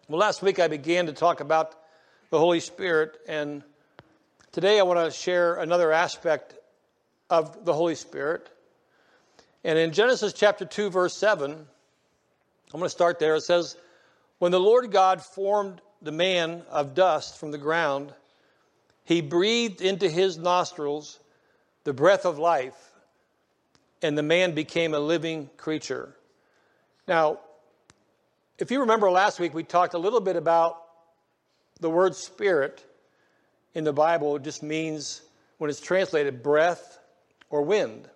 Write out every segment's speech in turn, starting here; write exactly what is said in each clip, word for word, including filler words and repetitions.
Well, last week I began to talk about the Holy Spirit, and today I want to share another aspect of the Holy Spirit. And in Genesis chapter two, verse seven, I'm going to start there. It says, "When the Lord God formed the man of dust from the ground, he breathed into his nostrils the breath of life, and the man became a living creature." Now, if you remember last week, we talked a little bit about the word spirit in the Bible. It just means, when it's translated, breath or wind.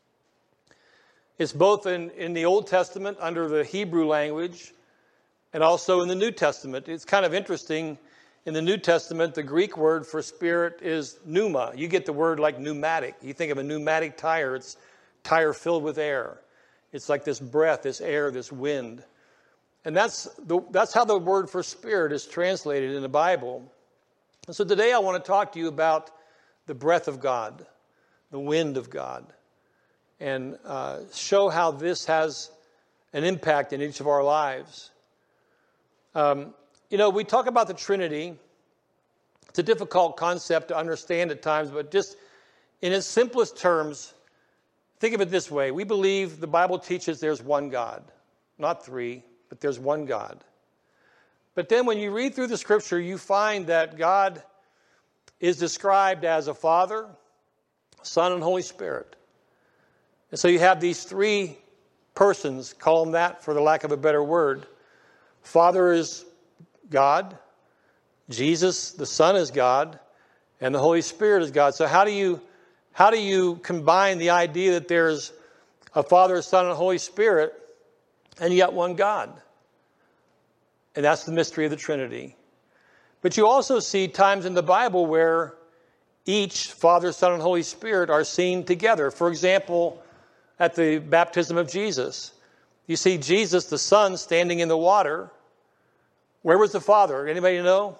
It's both in, in the Old Testament under the Hebrew language and also in the New Testament. It's kind of interesting. In the New Testament, the Greek word for spirit is pneuma. You get the word like pneumatic. You think of a pneumatic tire. It's tire filled with air. It's like this breath, this air, this wind. And that's the, that's how the word for spirit is translated in the Bible. And so today I want to talk to you about the breath of God, the wind of God, and uh, show how this has an impact in each of our lives. Um, you know, we talk about the Trinity. It's a difficult concept to understand at times, but just in its simplest terms, think of it this way. We believe the Bible teaches there's one God, not three, but there's one God. But then when you read through the Scripture, you find that God is described as a Father, Son, and Holy Spirit. And so you have these three persons, call them that for the lack of a better word. Father is God, Jesus, the Son, is God, and the Holy Spirit is God. So how do you how do you combine the idea that there's a Father, Son, and Holy Spirit, and yet one God? And that's the mystery of the Trinity. But you also see times in the Bible where each Father, Son, and Holy Spirit are seen together. For example, at the baptism of Jesus, you see Jesus, the Son, standing in the water. Where was the Father? Anybody know?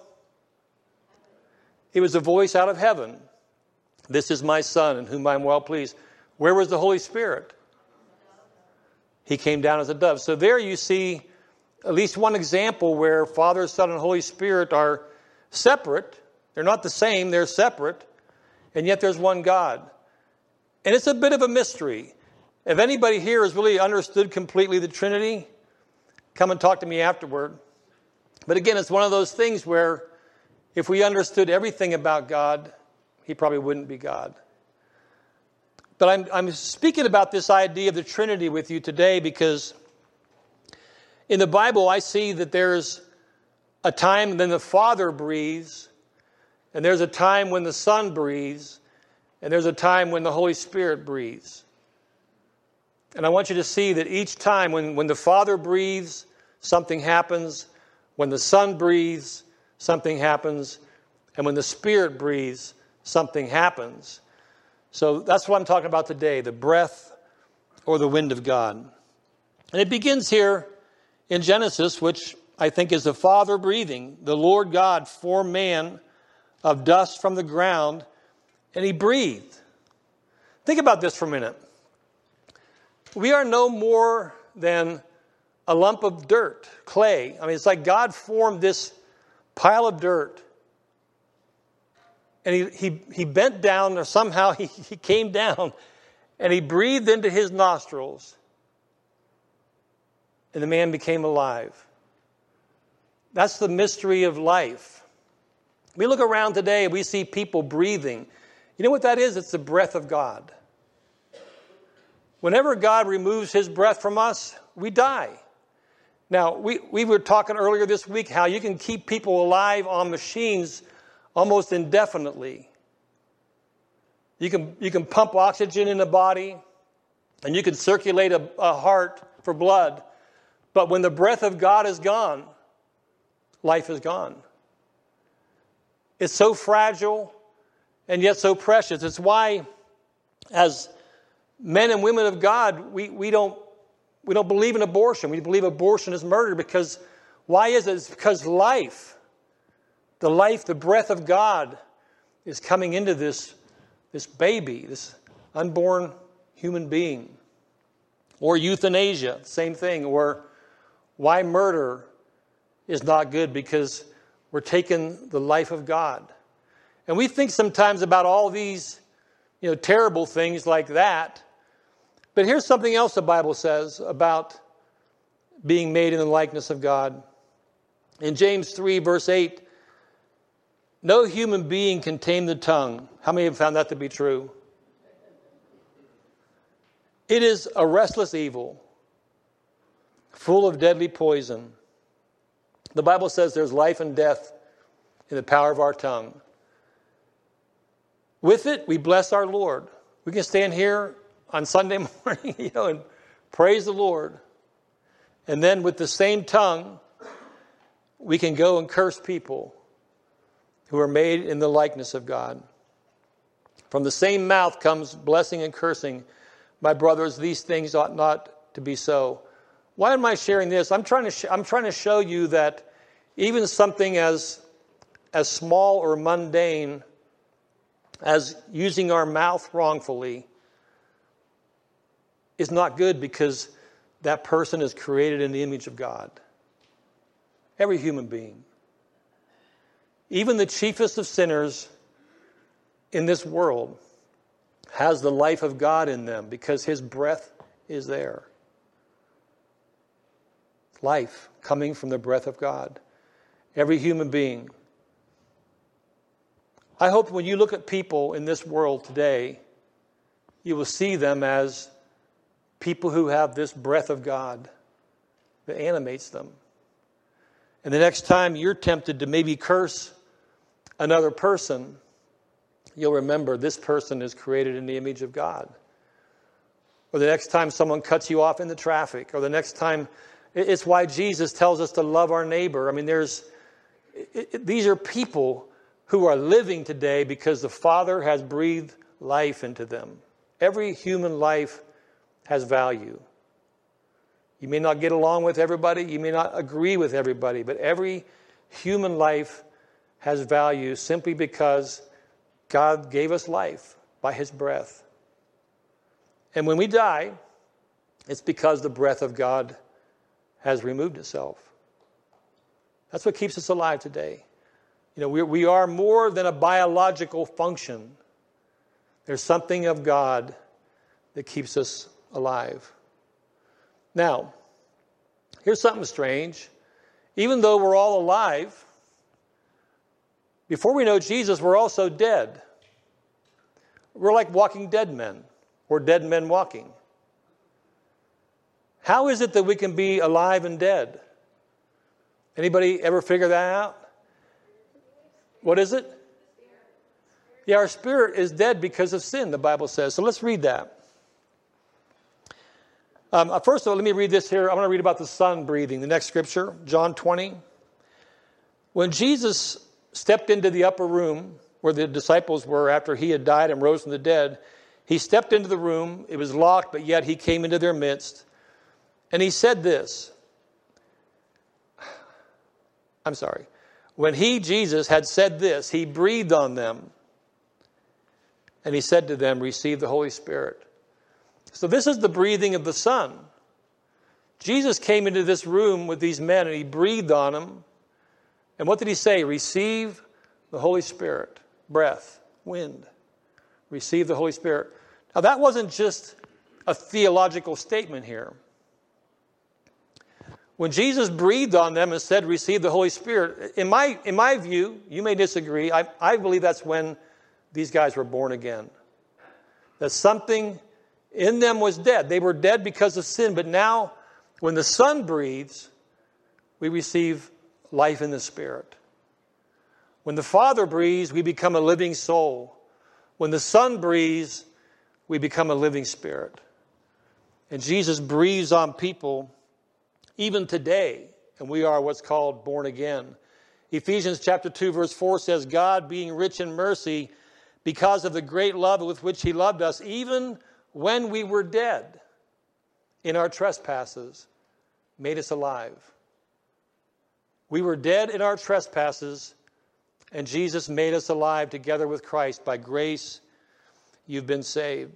It was a voice out of heaven. "This is my Son, in whom I am well pleased." Where was the Holy Spirit? He came down as a dove. So there you see at least one example where Father, Son, and Holy Spirit are separate. They're not the same, they're separate. And yet there's one God. And it's a bit of a mystery. If anybody here has really understood completely the Trinity, come and talk to me afterward. But again, it's one of those things where if we understood everything about God, he probably wouldn't be God. But I'm, I'm speaking about this idea of the Trinity with you today because in the Bible I see that there's a time when the Father breathes, and there's a time when the Son breathes, and there's a time when the Holy Spirit breathes. And I want you to see that each time when, when the Father breathes, something happens. When the Son breathes, something happens. And when the Spirit breathes, something happens. So that's what I'm talking about today, the breath or the wind of God. And it begins here in Genesis, which I think is the Father breathing. The Lord God formed man of dust from the ground, and he breathed. Think about this for a minute. We are no more than a lump of dirt, clay. I mean, it's like God formed this pile of dirt. And he, he, he bent down, or somehow he, he came down, and he breathed into his nostrils, and the man became alive. That's the mystery of life. We look around today and we see people breathing. You know what that is? It's the breath of God. Whenever God removes his breath from us, we die. Now, we, we were talking earlier this week how you can keep people alive on machines almost indefinitely. You can, you can pump oxygen in the body, and you can circulate a, a heart for blood. But when the breath of God is gone, life is gone. It's so fragile and yet so precious. It's why, as men and women of God, we, we don't we don't believe in abortion. We believe abortion is murder because why is it? It's because life, the life, the breath of God is coming into this, this baby, this unborn human being. Or euthanasia, same thing. Or why murder is not good because we're taking the life of God. And we think sometimes about all these, you know, terrible things like that. But here's something else the Bible says about being made in the likeness of God. In James three, verse eight, no human being can tame the tongue. How many have found that to be true? It is a restless evil, full of deadly poison. The Bible says there's life and death in the power of our tongue. With it, we bless our Lord. We can stand here on Sunday morning, you know, and praise the Lord. And then with the same tongue, we can go and curse people who are made in the likeness of God. From the same mouth comes blessing and cursing. My brothers, these things ought not to be so. Why am I sharing this? I'm trying to sh- I'm trying to show you that even something as as small or mundane as using our mouth wrongfully is not good, because that person is created in the image of God. Every human being. Even the chiefest of sinners in this world has the life of God in them because his breath is there. Life coming from the breath of God. Every human being. I hope when you look at people in this world today, you will see them as people who have this breath of God that animates them. And the next time you're tempted to maybe curse another person, you'll remember this person is created in the image of God. Or the next time someone cuts you off in the traffic, or the next time, it's why Jesus tells us to love our neighbor. I mean, there's it, it, these are people who are living today because the Father has breathed life into them. Every human life has value. You may not get along with everybody, you may not agree with everybody, but every human life has value simply because God gave us life by his breath. And when we die, it's because the breath of God has removed itself. That's what keeps us alive today. You know, we, we are more than a biological function. There's something of God that keeps us alive. Now, here's something strange. Even though we're all alive, before we know Jesus, we're also dead. We're like walking dead men, or dead men walking. How is it that we can be alive and dead? Anybody ever figure that out? What is it? Yeah, our spirit is dead because of sin, the Bible says. So let's read that. Um, first of all, let me read this here. I'm going to read about the Son breathing. The next scripture, John twenty. When Jesus stepped into the upper room where the disciples were after he had died and rose from the dead, he stepped into the room. It was locked, but yet he came into their midst. And he said this. I'm sorry. When he, Jesus, had said this, he breathed on them. And he said to them, receive the Holy Spirit. So this is the breathing of the Son. Jesus came into this room with these men and he breathed on them. And what did he say? Receive the Holy Spirit. Breath, wind. Receive the Holy Spirit. Now that wasn't just a theological statement here. When Jesus breathed on them and said, receive the Holy Spirit, in my, in my view, you may disagree, I, I believe that's when these guys were born again. That something in them was dead. They were dead because of sin, but now when the Son breathes, we receive life in the Spirit. When the Father breathes, we become a living soul. When the Son breathes, we become a living spirit. And Jesus breathes on people even today, and we are what's called born again. Ephesians chapter two, verse four says, God, being rich in mercy, because of the great love with which he loved us, even when we were dead in our trespasses, made us alive. We were dead in our trespasses, and Jesus made us alive together with Christ. By grace, you've been saved.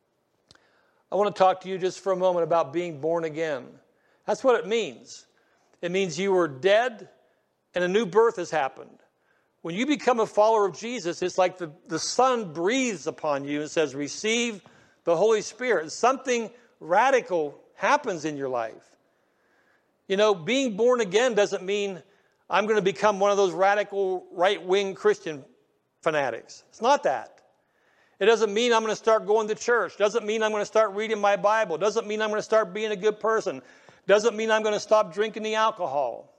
I want to talk to you just for a moment about being born again. That's what it means. It means you were dead and a new birth has happened. When you become a follower of Jesus, it's like the, the Son breathes upon you and says, receive the Holy Spirit. Something radical happens in your life. You know, being born again doesn't mean I'm going to become one of those radical right-wing Christian fanatics. It's not that. It doesn't mean I'm going to start going to church. It doesn't mean I'm going to start reading my Bible. It doesn't mean I'm going to start being a good person. It doesn't mean I'm going to stop drinking the alcohol.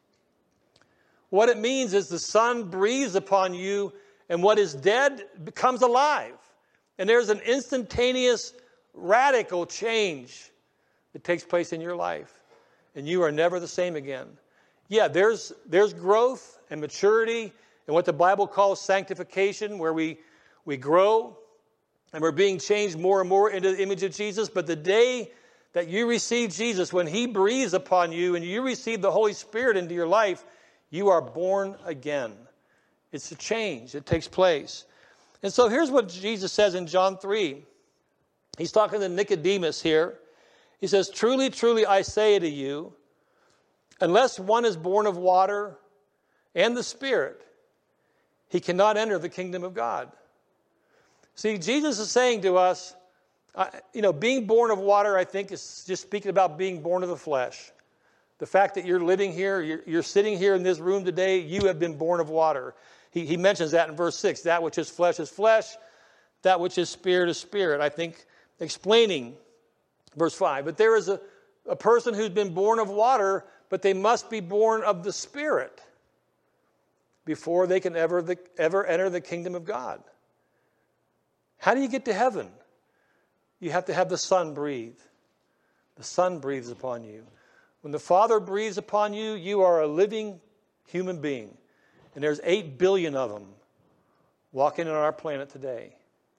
What it means is the Son breathes upon you, and what is dead becomes alive. And there's an instantaneous, radical change that takes place in your life. And you are never the same again. Yeah, there's, there's growth and maturity and what the Bible calls sanctification, where we, we grow and we're being changed more and more into the image of Jesus. But the day that you receive Jesus, when he breathes upon you and you receive the Holy Spirit into your life, you are born again. It's a change. It takes place. And so here's what Jesus says in John three. He's talking to Nicodemus here. He says, truly, truly, I say to you, unless one is born of water and the Spirit, he cannot enter the kingdom of God. See, Jesus is saying to us, uh, you know, being born of water, I think, is just speaking about being born of the flesh. The fact that you're living here, you're, you're sitting here in this room today, you have been born of water. He, he mentions that in verse six. That which is flesh is flesh, that which is spirit is spirit. I think explaining verse five. But there is a, a person who's been born of water, but they must be born of the Spirit before they can ever, the, ever enter the kingdom of God. How do you get to heaven? You have to have the Son breathe. The Son breathes upon you. When the Father breathes upon you, you are a living human being. And there's eight billion of them walking on our planet today.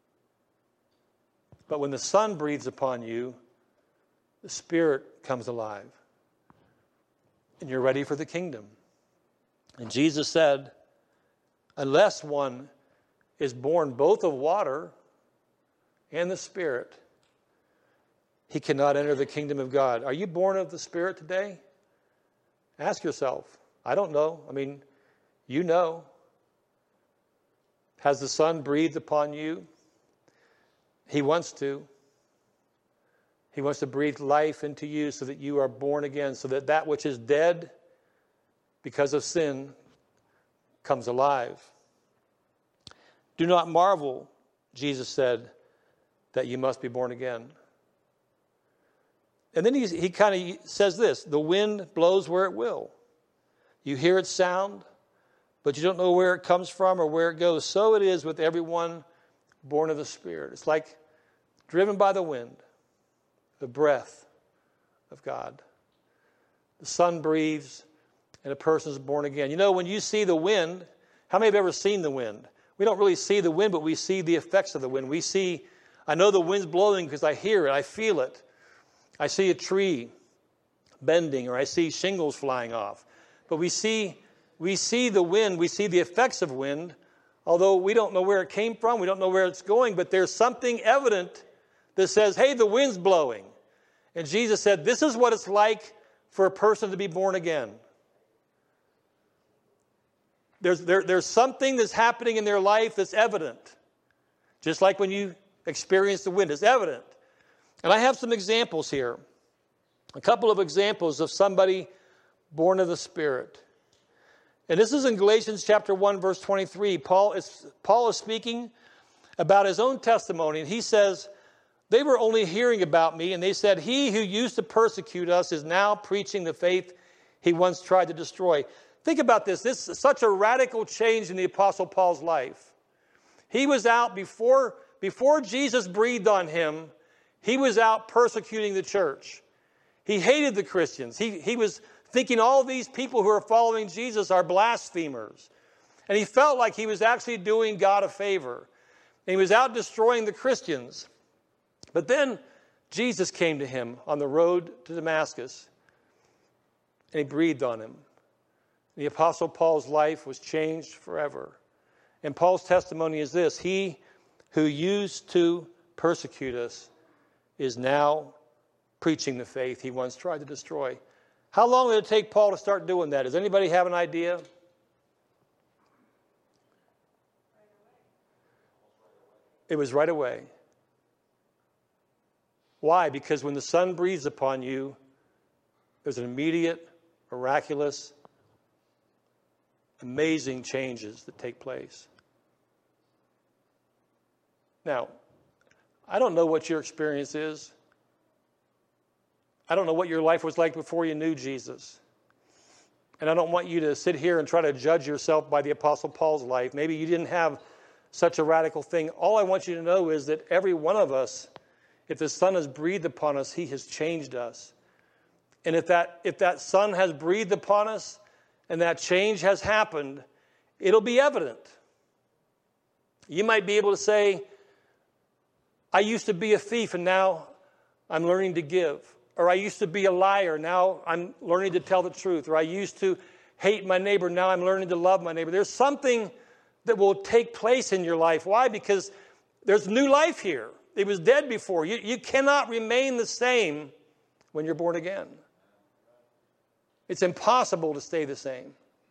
But when the Son breathes upon you, the Spirit comes alive. And you're ready for the kingdom. And Jesus said, unless one is born both of water and the Spirit, he cannot enter the kingdom of God. Are you born of the Spirit today? Ask yourself. I don't know. I mean, you know. Has the Son breathed upon you? He wants to. He wants to breathe life into you so that you are born again, so that that which is dead because of sin comes alive. Do not marvel, Jesus said, that you must be born again. And then he, he kind of says this, the wind blows where it will. You hear its sound, but you don't know where it comes from or where it goes. So it is with everyone born of the Spirit. It's like driven by the wind, the breath of God. The Son breathes, and a person is born again. You know, when you see the wind, how many have ever seen the wind? We don't really see the wind, but we see the effects of the wind. We see, I know the wind's blowing because I hear it, I feel it. I see a tree bending, or I see shingles flying off. But we see, we see the wind, we see the effects of wind, although we don't know where it came from, we don't know where it's going, but there's something evident that says, hey, the wind's blowing. And Jesus said, this is what it's like for a person to be born again. There's, there, there's something that's happening in their life that's evident. Just like when you experience the wind, it's evident. And I have some examples here. A couple of examples of somebody born of the Spirit. And this is in Galatians chapter one, verse twenty-three. Paul is, Paul is speaking about his own testimony. And he says, they were only hearing about me, and they said, he who used to persecute us is now preaching the faith he once tried to destroy. Think about this. This is such a radical change in the Apostle Paul's life. He was out before, before Jesus breathed on him, he was out persecuting the church. He hated the Christians. He, he was thinking all these people who are following Jesus are blasphemers. And he felt like he was actually doing God a favor. And he was out destroying the Christians. But then Jesus came to him on the road to Damascus, and he breathed on him. The Apostle Paul's life was changed forever. And Paul's testimony is this: he who used to persecute us is now preaching the faith he once tried to destroy. How long did it take Paul to start doing that? Does anybody have an idea? It was right away. Why? Because when the Son breathes upon you, there's an immediate, miraculous, amazing changes that take place. Now, I don't know what your experience is. I don't know what your life was like before you knew Jesus. And I don't want you to sit here and try to judge yourself by the Apostle Paul's life. Maybe you didn't have such a radical thing. All I want you to know is that every one of us, if the Son has breathed upon us, he has changed us. And if that, if that Son has breathed upon us and that change has happened, it'll be evident. You might be able to say, I used to be a thief and now I'm learning to give. Or I used to be a liar, now I'm learning to tell the truth. Or I used to hate my neighbor, now I'm learning to love my neighbor. There's something that will take place in your life. Why? Because there's new life here. It was dead before. You, you cannot remain the same when you're born again. It's impossible to stay the same.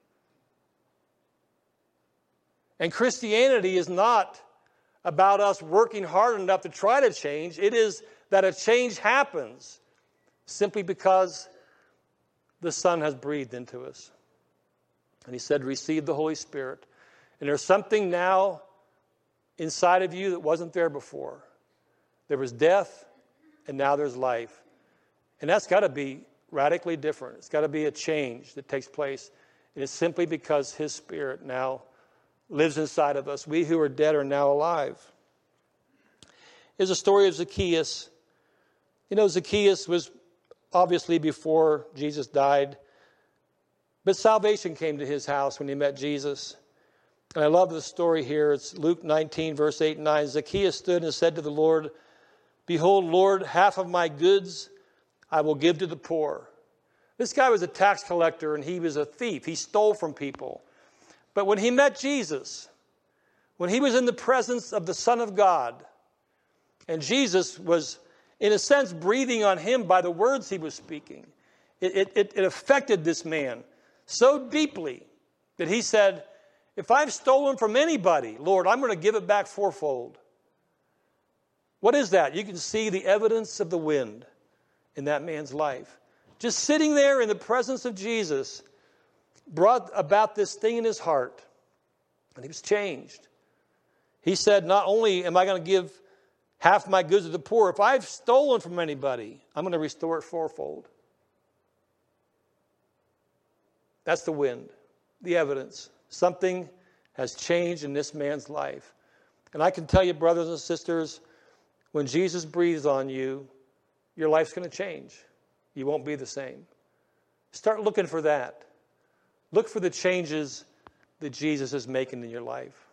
And Christianity is not about us working hard enough to try to change. It is that a change happens simply because the Son has breathed into us. And he said, receive the Holy Spirit. And there's something now inside of you that wasn't there before. There was death, and now there's life. And that's got to be radically different. It's got to be a change that takes place. And it's simply because his Spirit now lives inside of us. We who are dead are now alive. Here's a story of Zacchaeus. You know, Zacchaeus was obviously before Jesus died, but salvation came to his house when he met Jesus. And I love the story here. It's Luke nineteen, verse eight and nine. Zacchaeus stood and said to the Lord, behold, Lord, half of my goods I will give to the poor. This guy was a tax collector and he was a thief. He stole from people. But when he met Jesus, when he was in the presence of the Son of God, and Jesus was, in a sense, breathing on him by the words he was speaking, it, it, it affected this man so deeply that he said, if I've stolen from anybody, Lord, I'm going to give it back fourfold. What is that? You can see the evidence of the wind in that man's life. Just sitting there in the presence of Jesus brought about this thing in his heart, and he was changed. He said, not only am I going to give half my goods to the poor, if I've stolen from anybody, I'm going to restore it fourfold. That's the wind, the evidence. Something has changed in this man's life. And I can tell you, brothers and sisters, when Jesus breathes on you, your life's going to change. You won't be the same. Start looking for that. Look for the changes that Jesus is making in your life.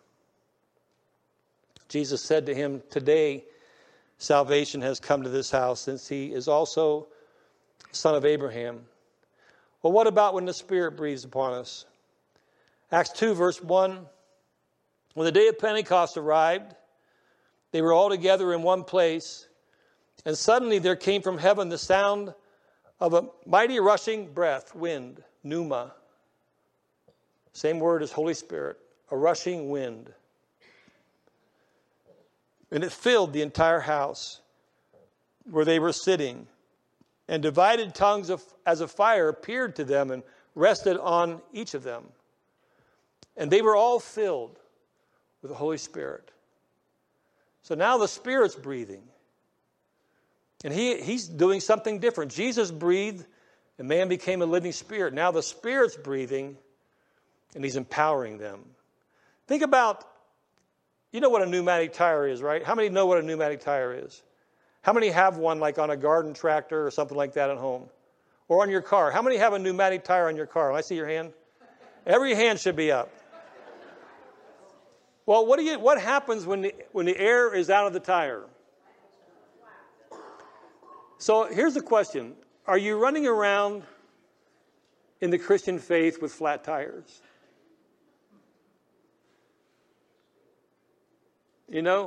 Jesus said to him, today salvation has come to this house, since he is also son of Abraham. Well, what about when the Spirit breathes upon us? Acts two, verse one, when the day of Pentecost arrived, they were all together in one place, and suddenly there came from heaven the sound of a mighty rushing breath, wind, pneuma. Same word as Holy Spirit, a rushing wind. And it filled the entire house where they were sitting. And divided tongues of, as a fire appeared to them and rested on each of them. And they were all filled with the Holy Spirit. So now the Spirit's breathing. And he, he's doing something different. Jesus breathed, and man became a living spirit. Now the Spirit's breathing, and he's empowering them. Think about, you know what a pneumatic tire is, right? How many know what a pneumatic tire is? How many have one like on a garden tractor or something like that at home? Or on your car? How many have a pneumatic tire on your car? I see your hand. Every hand should be up. Well, what do you? What happens when the, when the air is out of the tire? So here's the question. Are you running around in the Christian faith with flat tires? You know,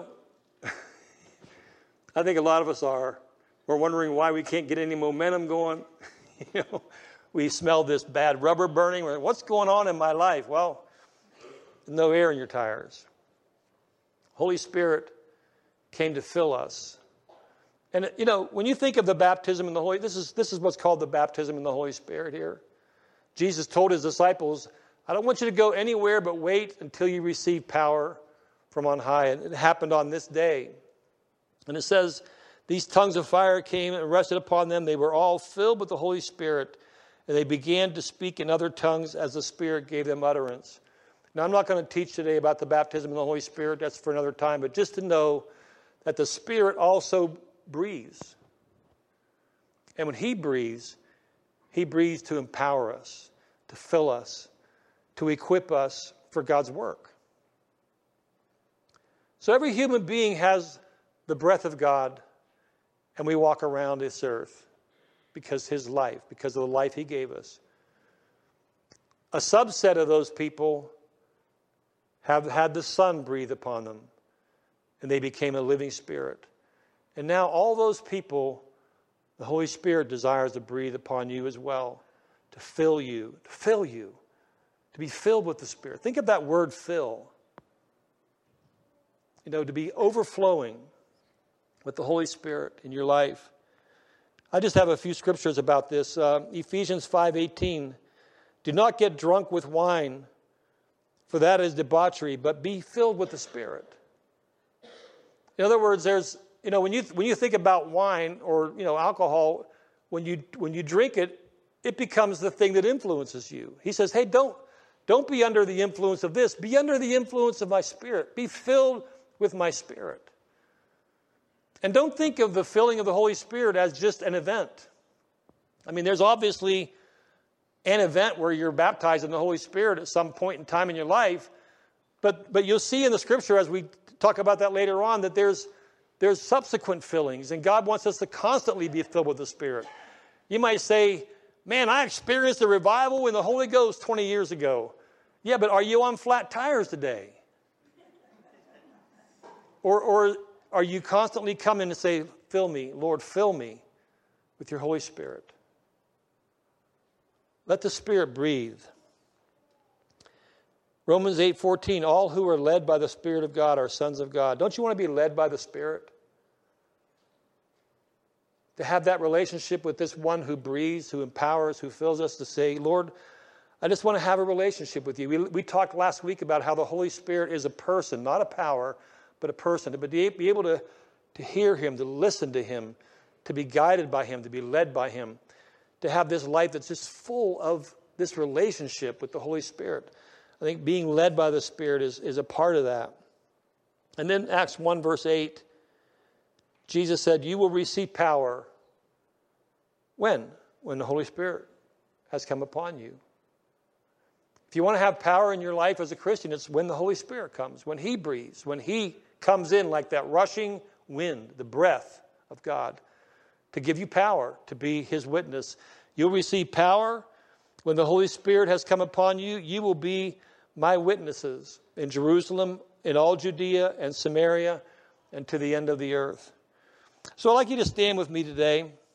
I think a lot of us are. We're wondering why we can't get any momentum going. You know, we smell this bad rubber burning. We're like, what's going on in my life? Well, no air in your tires. Holy Spirit came to fill us. And, you know, when you think of the baptism in the Holy, this is, this is what's called the baptism in the Holy Spirit here. Jesus told his disciples, I don't want you to go anywhere but wait until you receive power from on high. And it happened on this day. And it says, these tongues of fire came and rested upon them. They were all filled with the Holy Spirit, and they began to speak in other tongues as the Spirit gave them utterance. Now, I'm not going to teach today about the baptism in the Holy Spirit. That's for another time. But just to know that the Spirit also breathes. And when he breathes, he breathes to empower us, to fill us, to equip us for God's work. So every human being has the breath of God, and we walk around this earth because his life, because of the life he gave us. A subset of those people have had the Son breathe upon them, and they became a living spirit. And now all those people, the Holy Spirit desires to breathe upon you as well, to fill you, to fill you, to be filled with the Spirit. Think of that word fill. You know, to be overflowing with the Holy Spirit in your life. I just have a few scriptures about this. Uh, Ephesians five eighteen. Do not get drunk with wine, for that is debauchery, but be filled with the Spirit. In other words, there's, you know, when you when you think about wine or, you know, alcohol, when you when you drink it, it becomes the thing that influences you. He says, hey, don't don't be under the influence of this. Be under the influence of my Spirit. Be filled with my Spirit. And don't think of the filling of the Holy Spirit as just an event. I mean, there's obviously an event where you're baptized in the Holy Spirit at some point in time in your life. But but you'll see in the Scripture, as we talk about that later on, that there's there's subsequent fillings. And God wants us to constantly be filled with the Spirit. You might say, man, I experienced a revival in the Holy Ghost twenty years ago. Yeah, but are you on flat tires today? Or, or are you constantly coming to say, fill me, Lord, fill me with your Holy Spirit? Let the Spirit breathe. Romans eight fourteen, all who are led by the Spirit of God are sons of God. Don't you want to be led by the Spirit? To have that relationship with this one who breathes, who empowers, who fills us, to say, Lord, I just want to have a relationship with you. We, we talked last week about how the Holy Spirit is a person, not a power, but a person. To be, be able to, to hear him, to listen to him, to be guided by him, to be led by him, to have this life that's just full of this relationship with the Holy Spirit. I think being led by the Spirit is, is a part of that. And then Acts one verse eight, Jesus said, you will receive power. When? When the Holy Spirit has come upon you. If you want to have power in your life as a Christian, it's when the Holy Spirit comes, when he breathes, when he comes in like that rushing wind, the breath of God, to give you power to be his witness. You'll receive power when the Holy Spirit has come upon you. You will be my witnesses in Jerusalem, in all Judea and Samaria, and to the end of the earth. So I'd like you to stand with me today.